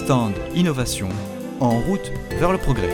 stand Innovation, en route vers le progrès.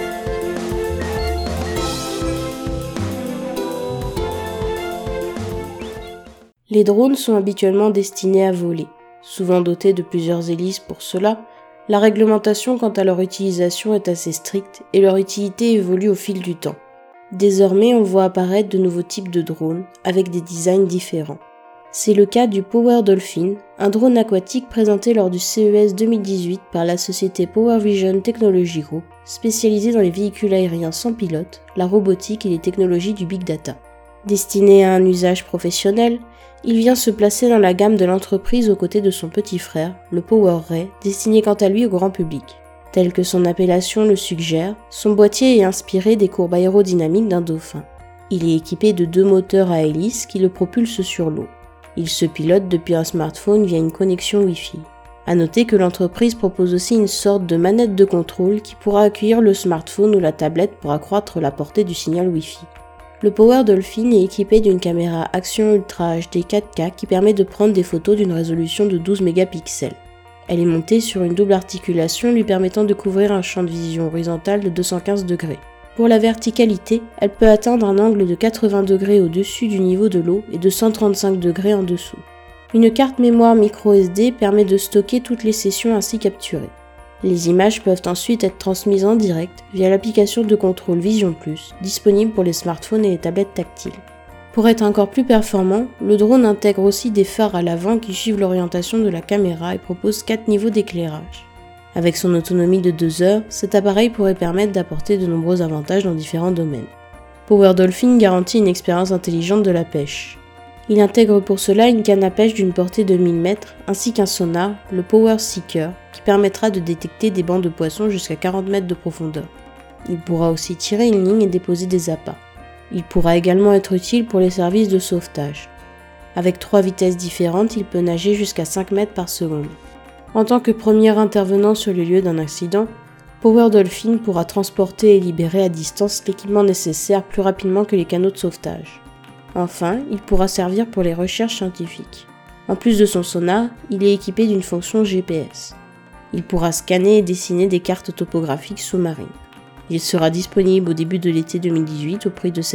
Les drones sont habituellement destinés à voler, souvent dotés de plusieurs hélices pour cela. La réglementation quant à leur utilisation est assez stricte et leur utilité évolue au fil du temps. Désormais, on voit apparaître de nouveaux types de drones avec des designs différents. C'est le cas du Power Dolphin, un drone aquatique présenté lors du CES 2018 par la société Power Vision Technology Group, spécialisée dans les véhicules aériens sans pilote, la robotique et les technologies du big data. Destiné à un usage professionnel, il vient se placer dans la gamme de l'entreprise aux côtés de son petit frère, le Power Ray, destiné quant à lui au grand public. Tel que son appellation le suggère, son boîtier est inspiré des courbes aérodynamiques d'un dauphin. Il est équipé de 2 moteurs à hélice qui le propulsent sur l'eau. Il se pilote depuis un smartphone via une connexion Wi-Fi. À noter que l'entreprise propose aussi une sorte de manette de contrôle qui pourra accueillir le smartphone ou la tablette pour accroître la portée du signal Wi-Fi. Le Power Dolphin est équipé d'une caméra Action Ultra HD 4K qui permet de prendre des photos d'une résolution de 12 mégapixels. Elle est montée sur une double articulation lui permettant de couvrir un champ de vision horizontal de 215 degrés. Pour la verticalité, elle peut atteindre un angle de 80 degrés au-dessus du niveau de l'eau et de 135 degrés en dessous. Une carte mémoire microSD permet de stocker toutes les sessions ainsi capturées. Les images peuvent ensuite être transmises en direct via l'application de contrôle Vision Plus, disponible pour les smartphones et les tablettes tactiles. Pour être encore plus performant, le drone intègre aussi des phares à l'avant qui suivent l'orientation de la caméra et propose 4 niveaux d'éclairage. Avec son autonomie de 2 heures, cet appareil pourrait permettre d'apporter de nombreux avantages dans différents domaines. Power Dolphin garantit une expérience intelligente de la pêche. Il intègre pour cela une canne à pêche d'une portée de 1000 mètres ainsi qu'un sonar, le Power Seeker, qui permettra de détecter des bancs de poissons jusqu'à 40 mètres de profondeur. Il pourra aussi tirer une ligne et déposer des appâts. Il pourra également être utile pour les services de sauvetage. Avec 3 vitesses différentes, il peut nager jusqu'à 5 mètres par seconde. En tant que premier intervenant sur le lieu d'un accident, Power Dolphin pourra transporter et libérer à distance l'équipement nécessaire plus rapidement que les canaux de sauvetage. Enfin, il pourra servir pour les recherches scientifiques. En plus de son sonar, il est équipé d'une fonction GPS. Il pourra scanner et dessiner des cartes topographiques sous-marines. Il sera disponible au début de l'été 2018 au prix de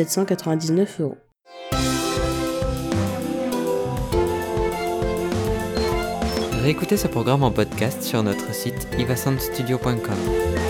799 €. Réécoutez ce programme en podcast sur notre site ivasoundstudio.com.